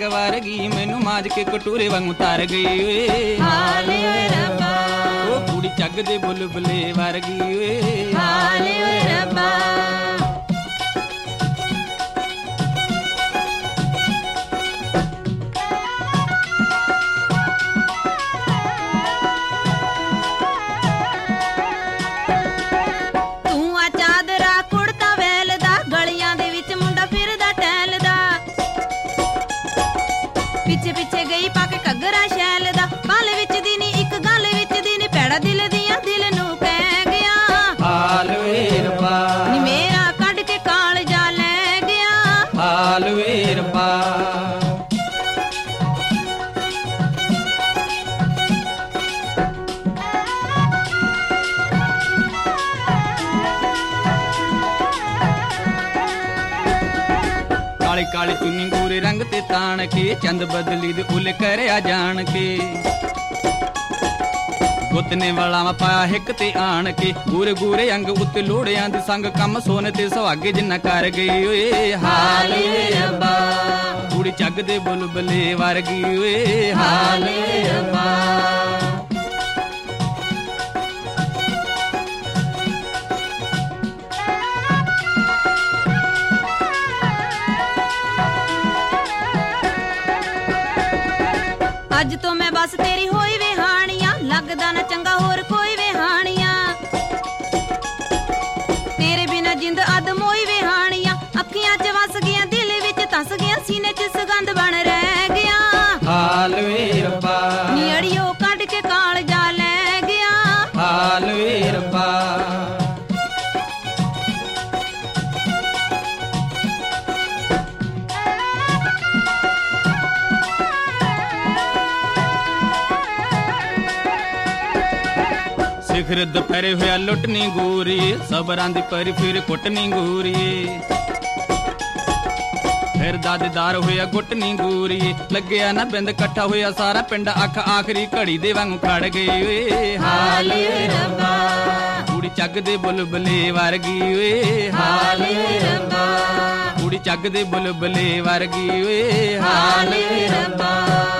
ਰੰਗ ਵਰਗੀ ਮੈਨੂੰ ਮਾਜ ਕੇ ਕਟੋਰੇ ਵਾਂਗੂ ਤਾਰ ਗਈ ਓਏ ਹਾਲ ਓਏ ਰੱਬਾ ਉਹ ਕੁੜੀ ਚੱਗ ਦੇ ਬੁਲਬੁਲੇ ਵਰਗੀ ਓਏ ਹਾਲ ਓਏ ਰੱਬਾ ਪਿੱਛੇ ਪਿੱਛੇ ਗਈ ਪਾ ਕੇ ਘੱਗਰਾ ਸ਼ੈਲ ਦਾ ਪਲ ਵਿੱਚ ਦੀ ਨੀ ਇੱਕ ਗੱਲ ਵਿੱਚ ਦੀ ਨੀ ਭੈੜਾ ਦਿਲ ਦੀਆਂ ਦਿਲ ਨੂੰ ਕਹਿ ਗਿਆ ਹਾਲ ਵੇ ਰੱਬਾ ਨੀ ਮੇਰਾ ਕੱਢ ਕੇ ਕਾਲਜਾ ਲੈ ਗਿਆ ਹਾਲ ਵੇ ਰੱਬਾ ਕਾਲੀ ਕਾਲੀ ਚੁੰਨੀ ਗੋਰੇ ਰੰਗ ਤੇ ਤਾਣ ਕੇ ਚੰਦ ਬਦਲੀ ਦੇ ਉਲ ਕਰਿਆ ਜਾਣ ਕੇ ਗੁੱਤਨੇ ਵਾਲਾ ਵਾ ਪਾਇਆ ਹਿੱਕ ਤੇ ਆਣ ਕੇ ਗੋਰੇ ਗੋਰੇ ਅੰਗ ਉੱਤੇ ਲੋੜਿਆਂ ਦੇ ਸੰਗ ਕੰਮ ਸੋਨੇ ਤੇ ਸੁਹਾਗੇ ਜਿੰਨਾ ਕਰ ਗਈ ਓਏ ਹਾਲ ਵੇ ਰੱਬਾ ਕੁੜੀ ਚੱਗ ਦੇ ਬੁਲਬੁਲੇ ਵਰਗੀ ਓਏ ਹਾਲ ਵੇ ਰੱਬਾ ਅੱਜ ਤੋਂ ਮੈਂ ਬਸ ਤੇਰੀ ਹੋਈ ਵੇ ਹਾਣੀਆਂ ਲੱਗਦਾ ਨਾ ਚੰਗਾ ਹੋਰ ਕੋਈ ਵੇ ਹਾਣੀਆਂ ਤੇਰੇ ਬਿਨਾ ਜਿੰਦ ਅਦਮ ਹੋਈ ਵੇ ਹਾਣੀਆਂ ਅੱਖੀਆਂ 'ਚ ਵਸ ਗਿਆ ਦਿਲ ਵਿੱਚ ਧਸ ਗਿਆ ਸੀਨੇ 'ਚ ਸੁਗੰਧ ਬਣ ਰਹਿ ਗਿਆ ਹਾਲ ਵੇ ਰੱਬਾ ਨੀ ਅੜੀਓ ਕੱਢ ਕੇ ਕਾਲਜਾ ਲੈ ਗਿਆ ਹਾਲ ਵੇ ਰੱਬਾ ਸਿਖਰ ਦੁਪਹਿਰੇ ਹੋਇਆ ਲੁੱਟਨੀ ਗੋਰੀ ਸਬਰਾਂ ਦੀ ਪਰੀ ਫਿਰ ਕੁੱਟਨੀ ਗੋਰੀ ਫਿਰ ਦਾਦੇਦਾਰ ਹੋਇਆ ਗੁੱਟਨੀ ਗੋਰੀ ਲੱਗਿਆ ਨਾ ਬਿੰਦ ਇਕੱਠਾ ਹੋਇਆ ਸਾਰਾ ਪਿੰਡ ਅੱਖ ਆਖਰੀ ਘੜੀ ਦੇ ਵਾਂਗੂ ਖੜ ਗਈ ਓਏ ਹਾਲ ਵੇ ਰੱਬਾ ਕੁੜੀ ਚੱਗ ਦੇ ਬੁਲਬੁਲੇ ਵਰਗੀ ਓਏ ਹਾਲ ਵੇ ਰੱਬਾ ਕੁੜੀ ਚੱਗ ਦੇ ਬੁਲਬੁਲੇ ਵਰਗੀ ਓਏ ਹਾਲ ਵੇ ਰੱਬਾ